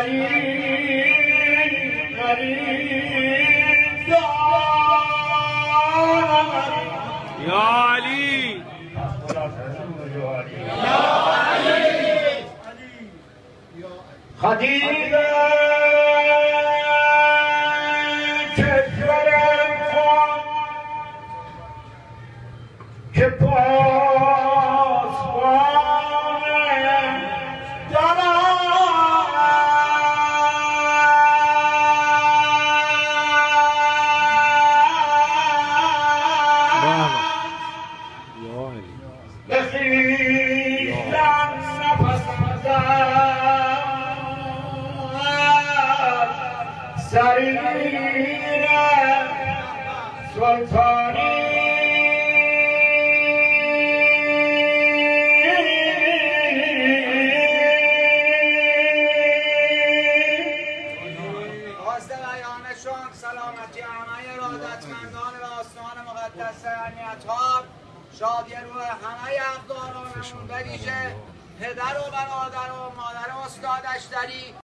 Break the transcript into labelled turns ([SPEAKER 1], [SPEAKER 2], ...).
[SPEAKER 1] یا علی
[SPEAKER 2] خدیجه کشورم خان که پاسبان بخیشتن نفس زد سریر سلطانی
[SPEAKER 3] بیانشان سلامتی همه ارادتمندان و آستان مقدس امنیت‌ها، شادی روح همه افغانانمون، به ویژه پدر و برادر و مادر استاد اشتری